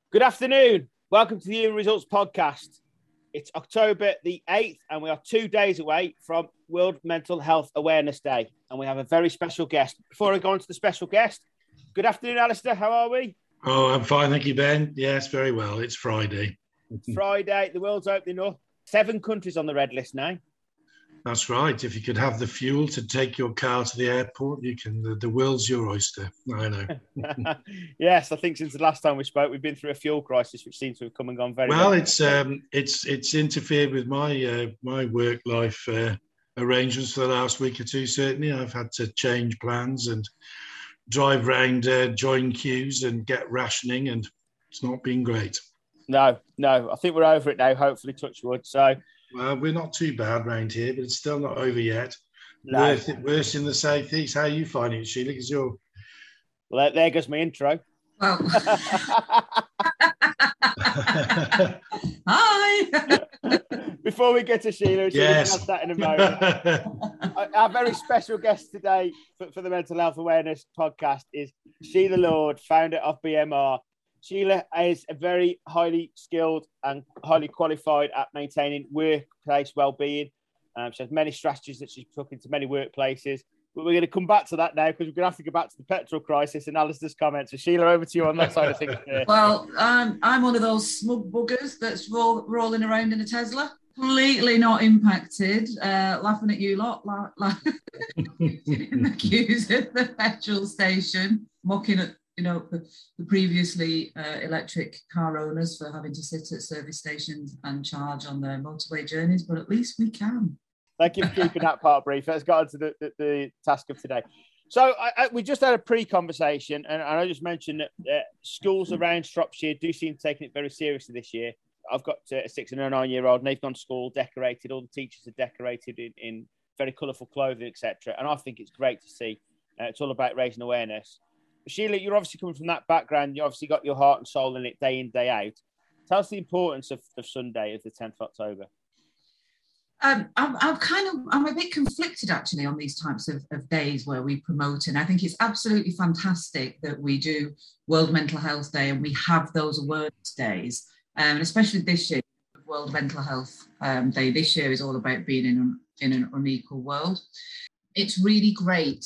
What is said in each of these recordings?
Good afternoon. Welcome to the Human Results Podcast. It's October the 8th, and we are 2 days away from World Mental Health Awareness Day. And we have a very special guest. Before I go on to the special guest, good afternoon, Alistair. How are we? Oh, I'm fine. Thank you, Ben. Yes, very well. It's Friday. It's Friday. The world's opening up. 7 countries on the red list now. That's right. If you could have the fuel to take your car to the airport, you can. The world's your oyster. I know. Yes, I think since the last time we spoke, we've been through a fuel crisis, which seems to have come and gone very well. well. It's interfered with my work life arrangements for the last week or two. Certainly, I've had to change plans and drive round, join queues, and get rationing, and it's not been great. No. I think we're over it now. Hopefully, touch wood. So. Well, we're not too bad round here, but it's still not over yet. No. Worse in the southeast. How are you finding it, Sheila? Because you're... Well, there goes my intro. Well, hi. Before we get to Sheila, yes, we'll that in a moment. Our very special guest today for the Mental Health Awareness Podcast is Sheila Lord, founder of BMR. Sheila is a very highly skilled and highly qualified at maintaining workplace well-being. She has many strategies that she's took into many workplaces. But we're going to come back to that now because we're going to have to go back to the petrol crisis and Alistair's comments. So Sheila, over to you on that side of things. Well, I'm one of those smug buggers that's rolling around in a Tesla. Completely not impacted, laughing at you lot, in the queues at the petrol station, mocking at the previously electric car owners for having to sit at service stations and charge on their motorway journeys, but at least we can. Thank you for keeping that part brief. Let's go on to the task of today. So we just had a pre-conversation, and I just mentioned that schools around Shropshire do seem to taking it very seriously this year. I've got a 6 and a 9-year-old, and they've gone to school decorated. All the teachers are decorated in very colourful clothing, etc. And I think it's great to see. It's all about raising awareness. Sheila, you're obviously coming from that background. You obviously got your heart and soul in it day in, day out. Tell us the importance of Sunday, of the 10th of October. I'm a bit conflicted actually on these types of days where we promote, and I think it's absolutely fantastic that we do World Mental Health Day and we have those awareness days, and especially this year, World Mental Health Day this year is all about being in an unequal world. It's really great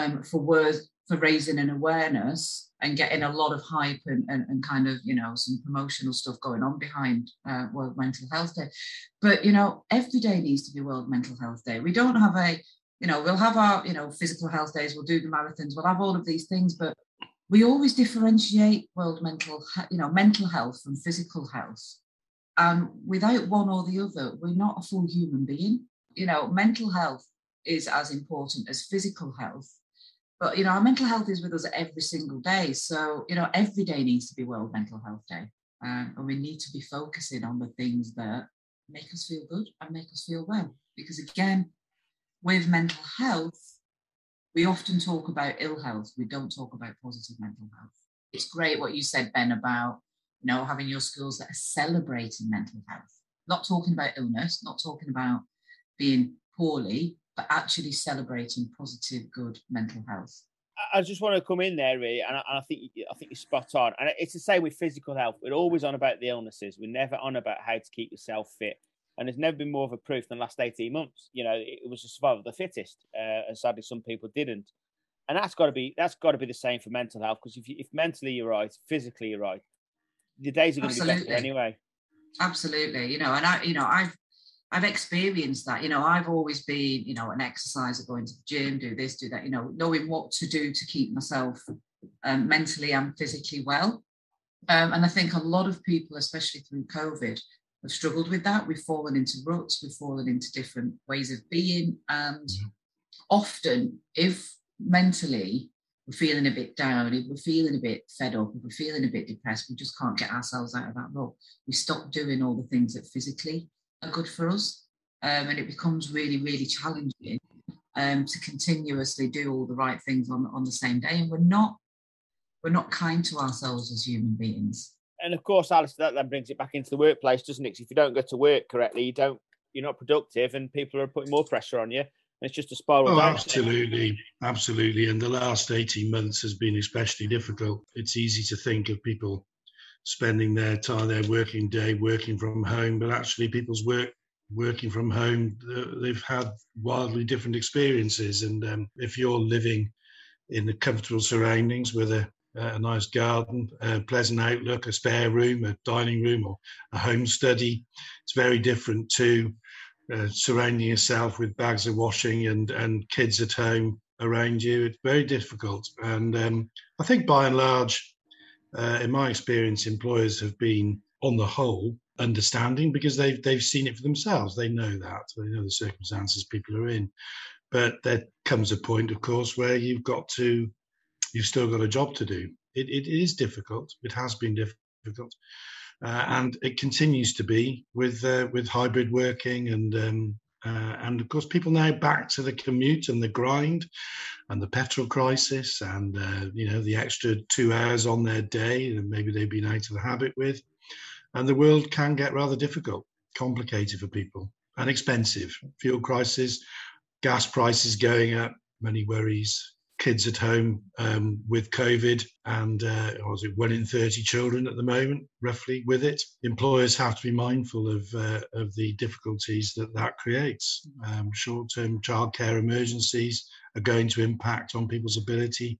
for raising an awareness and getting a lot of hype and kind of, some promotional stuff going on behind World Mental Health Day. But, every day needs to be World Mental Health Day. We don't have we'll have our, physical health days, we'll do the marathons, we'll have all of these things, but we always differentiate mental health from physical health. And without one or the other, we're not a full human being. Mental health is as important as physical health. But, our mental health is with us every single day. So, every day needs to be World Mental Health Day. And we need to be focusing on the things that make us feel good and make us feel well. Because, again, with mental health, we often talk about ill health. We don't talk about positive mental health. It's great what you said, Ben, about, having your schools that are celebrating mental health. Not talking about illness, not talking about being poorly, but actually celebrating positive, good mental health. I just want to come in there, really, and I think you're spot on. And it's the same with physical health. We're always on about the illnesses. We're never on about how to keep yourself fit. And there's never been more of a proof than the last 18 months. It was the survival of the fittest, and sadly some people didn't. And that's got to be the same for mental health, because if mentally you're right, physically you're right, the days are going to be better anyway. Absolutely, I've experienced that. I've always been, an exerciser, going to the gym, do this, do that, knowing what to do to keep myself mentally and physically well. And I think a lot of people, especially through COVID, have struggled with that. We've fallen into ruts, we've fallen into different ways of being. And often, if mentally we're feeling a bit down, if we're feeling a bit fed up, if we're feeling a bit depressed, we just can't get ourselves out of that rut. We stop doing all the things that physically are good for us, and it becomes really, really challenging to continuously do all the right things on the same day, and we're not kind to ourselves as human beings. And of course, Alice, that then brings it back into the workplace, doesn't it? 'Cause if you don't go to work correctly, you're not productive, and people are putting more pressure on you, and it's just a spiral. Oh, absolutely. And the last 18 months has been especially difficult. It's easy to think of people spending their time, their working day, working from home, but actually people's working from home, they've had wildly different experiences. And if you're living in the comfortable surroundings with a nice garden, a pleasant outlook, a spare room, a dining room, or a home study, it's very different to surrounding yourself with bags of washing and kids at home around you. It's very difficult. And I think by and large, in my experience, employers have been, on the whole, understanding, because they've seen it for themselves. They know that. They know the circumstances people are in. But there comes a point, of course, where you've still got a job to do. It is difficult. It has been difficult. And it continues to be with hybrid working and of course people now back to the commute and the grind and the petrol crisis and the extra 2 hours on their day that maybe they've been out of the habit with, and the world can get rather difficult, complicated for people, and expensive. Fuel crisis, gas prices going up, many worries. Kids at home with COVID, and was it 1 in 30 children at the moment, roughly, with it. Employers have to be mindful of the difficulties that creates. Short-term childcare emergencies are going to impact on people's ability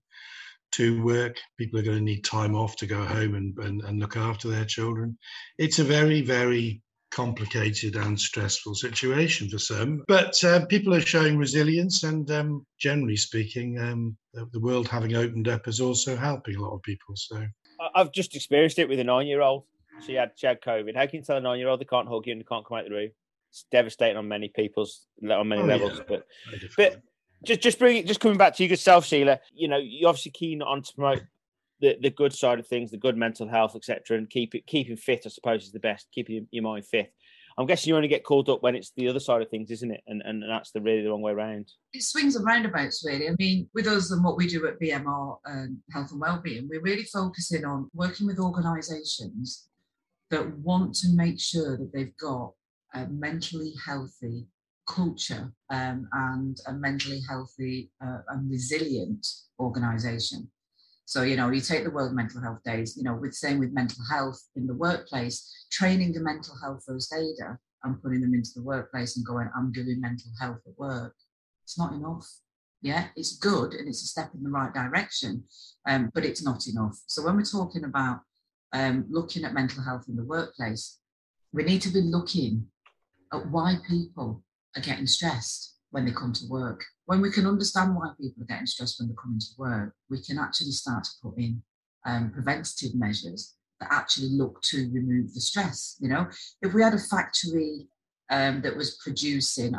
to work. People are going to need time off to go home and look after their children. It's a very, very complicated and stressful situation for some, but people are showing resilience, and generally speaking, the world having opened up is also helping a lot of people. So I've just experienced it with a 9-year-old. She had COVID. How can you tell a 9-year-old they can't hug you and they can't come out the room? It's devastating on many levels. Yeah. But just coming back to your good self, Sheila. You're obviously keen on to promote the good side of things, the good mental health, etc., and keeping fit, I suppose, is the best. Keeping your mind fit. I'm guessing you only get called up when it's the other side of things, isn't it? And that's really the wrong way around. It swings and roundabouts, really. I mean, with us and what we do at BMR Health and Wellbeing, we're really focusing on working with organisations that want to make sure that they've got a mentally healthy culture and a mentally healthy and resilient organisation. So, you take the World Mental Health Days, with mental health in the workplace, training the mental health first aider and putting them into the workplace and going, I'm doing mental health at work. It's not enough. Yeah, it's good and it's a step in the right direction, but it's not enough. So when we're talking about looking at mental health in the workplace, we need to be looking at why people are getting stressed when they come to work. When we can understand why people are getting stressed when they're coming to work, we can actually start to put in preventative measures that actually look to remove the stress. If we had a factory that was producing,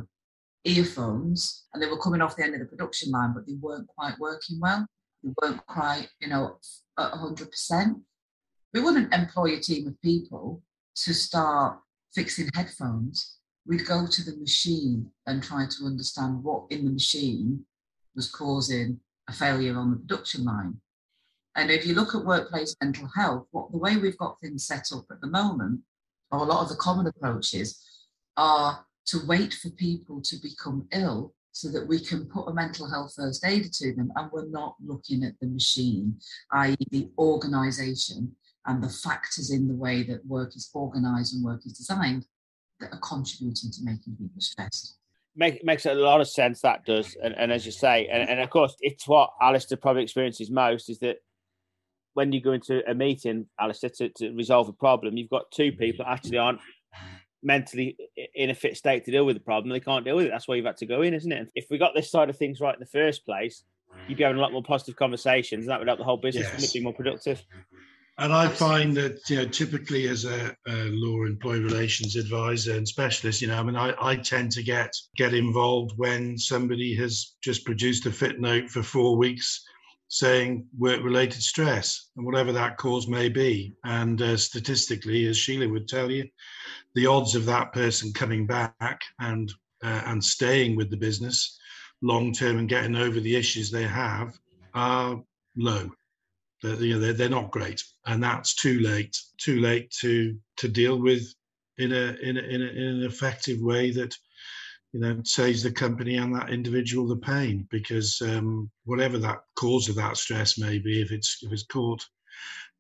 earphones, and they were coming off the end of the production line, but they weren't quite working well, they weren't quite, at 100%, we wouldn't employ a team of people to start fixing headphones. We'd go to the machine and try to understand what in the machine was causing a failure on the production line. And if you look at workplace mental health, the way we've got things set up at the moment, or a lot of the common approaches, are to wait for people to become ill so that we can put a mental health first aider to them, and we're not looking at the machine, i.e. the organisation and the factors in the way that work is organised and work is designed that are contributing to making people stressed. Makes a lot of sense, that does. And as you say, and of course, it's what Alistair probably experiences most, is that when you go into a meeting, Alistair, to resolve a problem, you've got two people that actually aren't mentally in a fit state to deal with the problem. They can't deal with it. That's why you've had to go in, isn't it? And if we got this side of things right in the first place, you'd be having a lot more positive conversations, and that would help the whole business be more productive. And I find that, typically as a law employee relations advisor and specialist, I tend to get involved when somebody has just produced a fit note for 4 weeks saying work-related stress, and whatever that cause may be. And statistically, as Sheila would tell you, the odds of that person coming back and staying with the business long-term and getting over the issues they have are low. They're not great, and that's too late to deal with in an effective way that saves the company and that individual the pain, because whatever that cause of that stress may be, if it's caught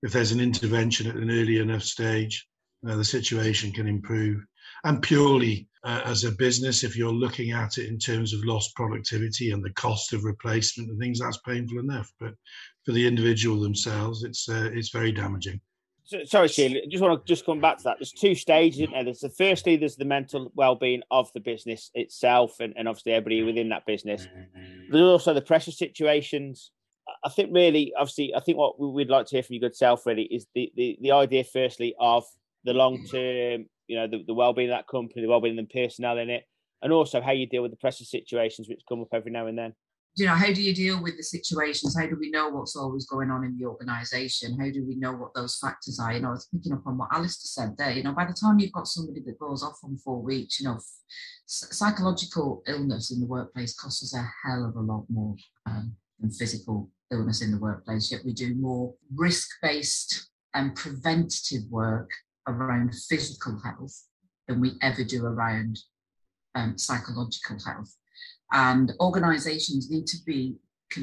if there's an intervention at an early enough stage, the situation can improve. And purely as a business, if you're looking at it in terms of lost productivity and the cost of replacement and things, that's painful enough. But for the individual themselves, it's very damaging. So, sorry, Sheila, I just want to come back to that. There's two stages, isn't there? There's the mental well-being of the business itself and obviously everybody within that business. There's also the pressure situations. I think really, obviously, I think what we'd like to hear from your good self really is the idea, firstly, of the long-term, the well-being of that company, the well-being of the personnel in it, and also how you deal with the pressure situations which come up every now and then. How do you deal with the situations? How do we know what's always going on in the organisation? How do we know what those factors are? I was picking up on what Alistair said there. By the time you've got somebody that goes off on 4 weeks, psychological illness in the workplace costs us a hell of a lot more than physical illness in the workplace. Yet we do more risk-based and preventative work around physical health than we ever do around psychological health. And organisations need to be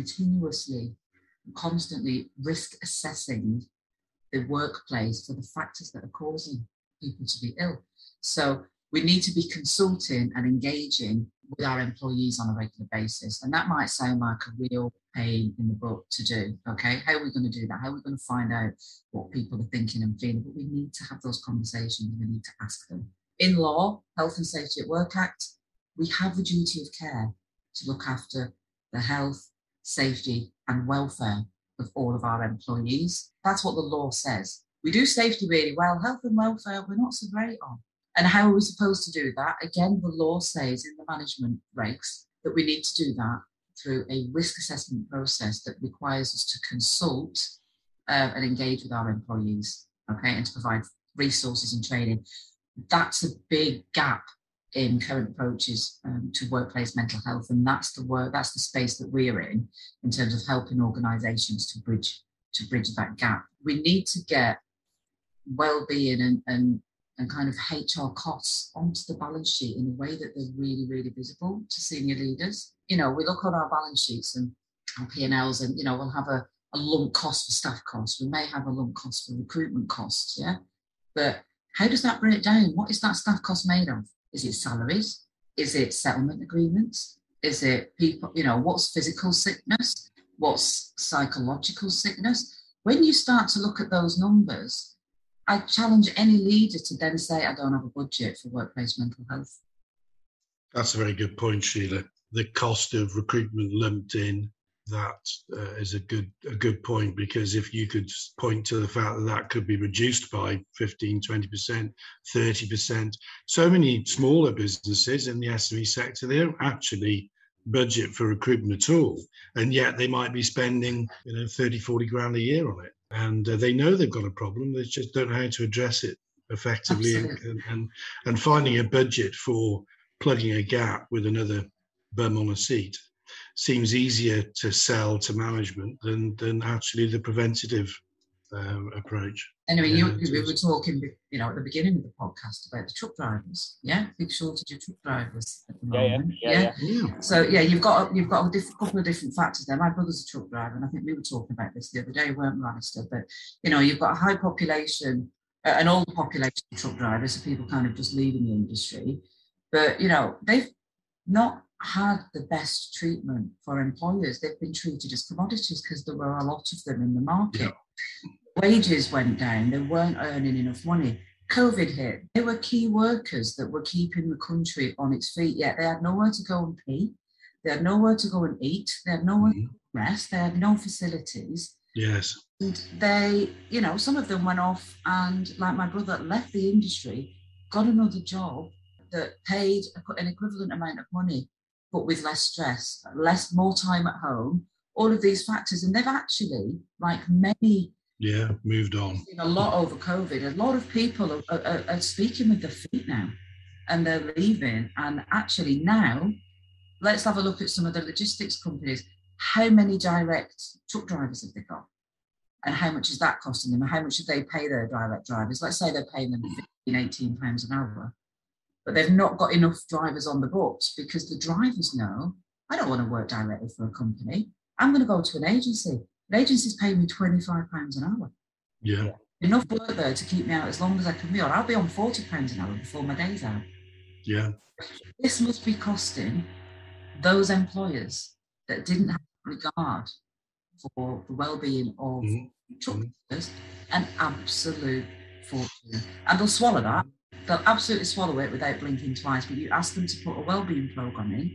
constantly risk assessing the workplace for the factors that are causing people to be ill. So we need to be consulting and engaging with our employees on a regular basis. And that might sound like a real pain in the butt to do. Okay, how are we going to do that? How are we going to find out what people are thinking and feeling? But we need to have those conversations and we need to ask them. In law, Health and Safety at Work Act, we have the duty of care to look after the health, safety and welfare of all of our employees. That's what the law says. We do safety really well. Health and welfare, we're not so great on. And how are we supposed to do that? Again, the law says in the management regs that we need to do that through a risk assessment process that requires us to consult and engage with our employees, okay, and to provide resources and training. That's a big gap in current approaches to workplace mental health, and that's the space that we're in terms of helping organisations to bridge that gap. We need to get well-being and kind of HR costs onto the balance sheet in a way that they're really, really visible to senior leaders. We look on our balance sheets and P&Ls and, we'll have a lump cost for staff costs. We may have a lump cost for recruitment costs, yeah? But how does that break down? What is that staff cost made of? Is it salaries? Is it settlement agreements? Is it people, what's physical sickness? What's psychological sickness? When you start to look at those numbers, I challenge any leader to then say, I don't have a budget for workplace mental health. That's a very good point, Sheila. The cost of recruitment lumped in, that is a good point, because if you could point to the fact that could be reduced by 15, 20%, 30%, so many smaller businesses in the SME sector, they don't actually budget for recruitment at all. And yet they might be spending 30, 40 grand a year on it. And they know they've got a problem. They just don't know how to address it effectively. And finding a budget for plugging a gap with another bum on a seat seems easier to sell to management than actually the preventative approach. Anyway, we were talking, at the beginning of the podcast about the truck drivers. Yeah, big shortage of truck drivers at the moment. Yeah. So you've got a couple of different factors there. My brother's a truck driver, and I think we were talking about this the other day, weren't we, Alistair? But you've got a high population, an older population of truck drivers, so people kind of just leaving the industry. But they've not had the best treatment for employers. They've been treated as commodities because there were a lot of them in the market. Yeah. Wages went down. They weren't earning enough money. COVID hit. They were key workers that were keeping the country on its feet, yet they had nowhere to go and pee. They had nowhere to go and eat. They had nowhere to rest. They had no facilities. Yes. And they, some of them went off and, like my brother, left the industry, got another job that paid an equivalent amount of money, but with less stress, more time at home, all of these factors. And they've actually, like many... Yeah, moved on. A lot over COVID. A lot of people are speaking with their feet now, and they're leaving. And actually now, let's have a look at some of the logistics companies. How many direct truck drivers have they got? And how much is that costing them? And how much do they pay their direct drivers? Let's say they're paying them £15, £18 an hour. But they've not got enough drivers on the books because the drivers know, I don't want to work directly for a company. I'm going to go to an agency. An agency's paying me £25 an hour. Yeah. Enough work there to keep me out as long as I can be on. I'll be on £40 an hour before my day's out. Yeah. This must be costing those employers that didn't have regard for the well-being of truck drivers an absolute fortune. And they'll swallow that. They'll absolutely swallow it without blinking twice. But you ask them to put a well-being programme in,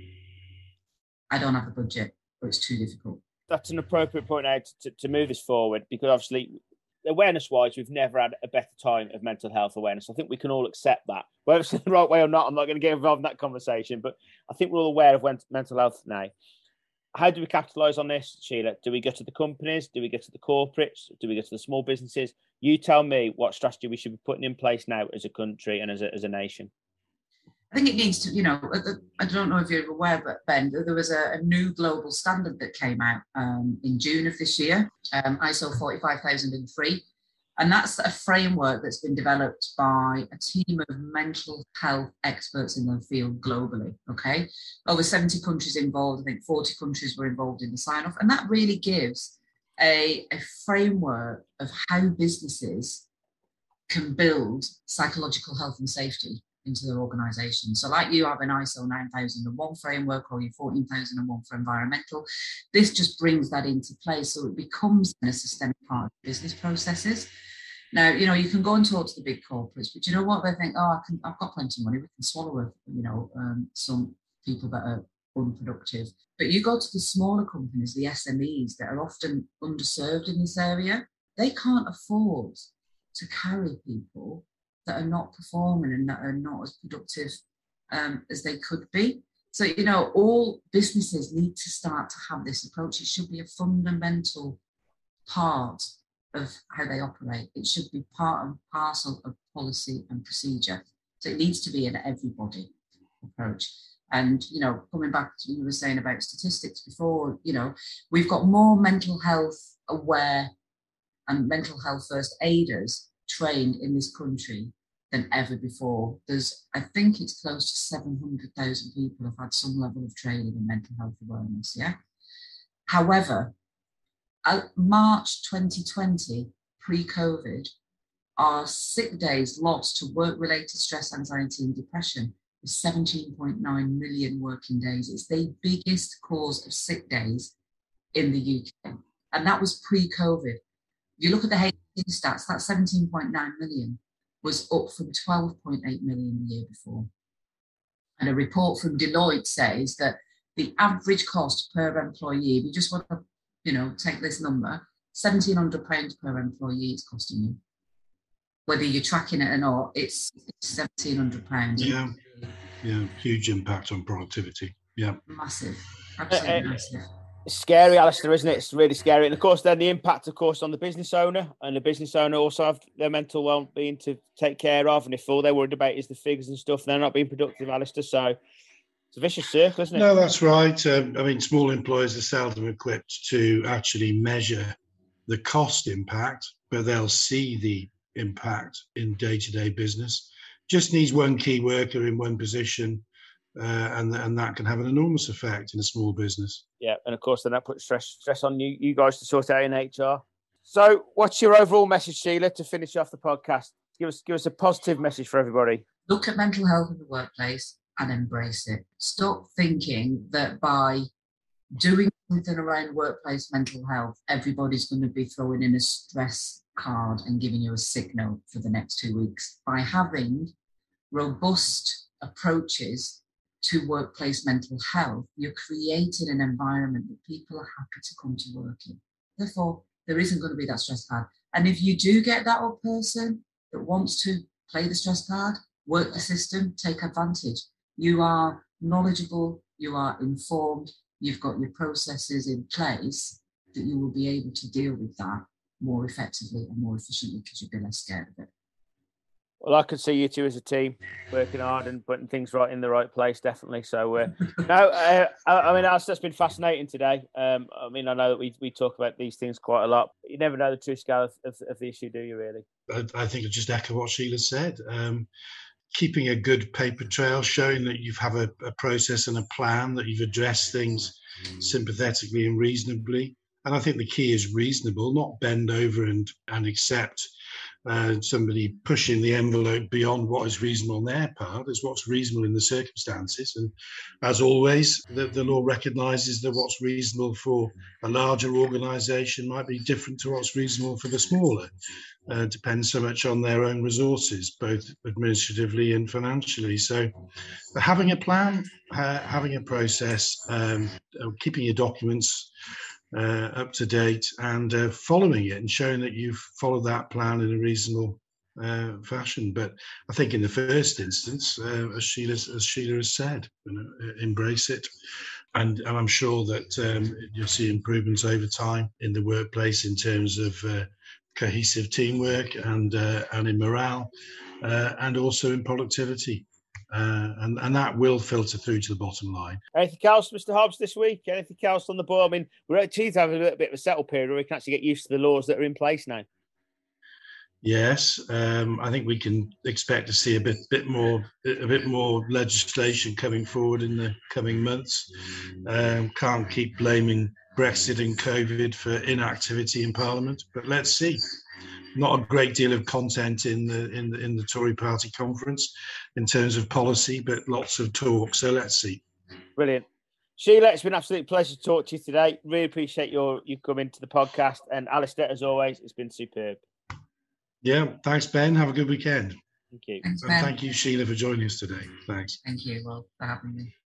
I don't have the budget, or it's too difficult. That's an appropriate point now to move this forward, because obviously, awareness-wise, we've never had a better time of mental health awareness. I think we can all accept that. Whether it's the right way or not, I'm not going to get involved in that conversation, but I think we're all aware of mental health now. How do we capitalise on this, Sheila? Do we go to the companies? Do we go to the corporates? Do we go to the small businesses? You tell me what strategy we should be putting in place now as a country and as a nation. I think it needs to, I don't know if you're aware, but Ben, there was a new global standard that came out in June of this year, ISO 45003. And that's a framework that's been developed by a team of mental health experts in the field globally, okay? Over 70 countries involved, I think 40 countries were involved in the sign-off. And that really gives a framework of how businesses can build psychological health and safety into their organisation. So like you have an ISO 9001 framework or your 14001 for environmental, this just brings that into place so it becomes a systemic part of business processes. Now, you can go and talk to the big corporates, but you know what? They think, I've got plenty of money, we can swallow some people that are unproductive. But you go to the smaller companies, the SMEs that are often underserved in this area, they can't afford to carry people that are not performing and that are not as productive as they could be. So, all businesses need to start to have this approach. It should be a fundamental part of how they operate. It should be part and parcel of policy and procedure. So it needs to be an everybody approach. And, coming back to what you were saying about statistics before, we've got more mental health aware and mental health first aiders trained in this country than ever before. I think it's close to 700,000 people have had some level of training in mental health awareness, yeah? However, March 2020, pre-COVID, our sick days lost to work-related stress, anxiety and depression was 17.9 million working days. It's the biggest cause of sick days in the UK. And that was pre-COVID. If you look at the HSE stats, that 17.9 million was up from 12.8 million the year before. And a report from Deloitte says that the average cost per employee, we just want to, take this number, £1,700 per employee it's costing you. Whether you're tracking it or not, it's £1,700. Yeah, huge impact on productivity. Yeah. Massive, absolutely massive. It's scary, Alistair, isn't it? It's really scary. And of course, then the impact, of course, on the business owner, and the business owner also have their mental well-being to take care of. And if all they're worried about is the figures and stuff, they're not being productive, Alistair. So it's a vicious circle, isn't it? No, that's right. Small employers are seldom equipped to actually measure the cost impact, but they'll see the impact in day-to-day business. Just needs one key worker in one position, and that can have an enormous effect in a small business. Yeah, and of course, then that puts stress on you guys to sort out in HR. So, what's your overall message, Sheila, to finish off the podcast? Give us a positive message for everybody. Look at mental health in the workplace and embrace it. Stop thinking that by doing something around workplace mental health, everybody's going to be throwing in a stress card and giving you a sick note for the next 2 weeks. By having robust approaches to workplace mental health, you're creating an environment that people are happy to come to work in. Therefore, there isn't going to be that stress card. And if you do get that old person that wants to play the stress card, work the system, take advantage. You are knowledgeable, you are informed, you've got your processes in place that you will be able to deal with that more effectively and more efficiently because you'll be less scared of it. Well, I could see you two as a team working hard and putting things right in the right place, definitely. So, that's been fascinating today. I know that we talk about these things quite a lot. But you never know the true scale of the issue, do you, really? I think I just echo what Sheila said. Keeping a good paper trail, showing that you have a process and a plan, that you've addressed things sympathetically and reasonably, And I think the key is reasonable, not bend over and accept somebody pushing the envelope beyond what is reasonable on their part, is what's reasonable in the circumstances. And as always, the law recognises that what's reasonable for a larger organisation might be different to what's reasonable for the smaller. Depends so much on their own resources, both administratively and financially. So having a plan, having a process, keeping your documents up to date, and following it and showing that you've followed that plan in a reasonable fashion. But I think in the first instance, as Sheila has said, embrace it. And I'm sure that you'll see improvements over time in the workplace in terms of cohesive teamwork and in morale, and also in productivity. And that will filter through to the bottom line. Anything else, Mr. Hobbs, this week? Anything else on the board? I mean, we're at to have a little bit of a settle period where we can actually get used to the laws that are in place now. Yes, I think we can expect to see a bit more legislation coming forward in the coming months. Can't keep blaming Brexit and COVID for inactivity in Parliament, but let's see. Not a great deal of content in the Tory Party conference in terms of policy, but lots of talk. So let's see. Brilliant. Sheila, it's been an absolute pleasure to talk to you today. Really appreciate you coming to the podcast. And Alistair, as always, it's been superb. Yeah, thanks, Ben. Have a good weekend. Thank you. Thanks, and Ben. thank you, Sheila, for joining us today. Thanks. Thank you, well, for having me.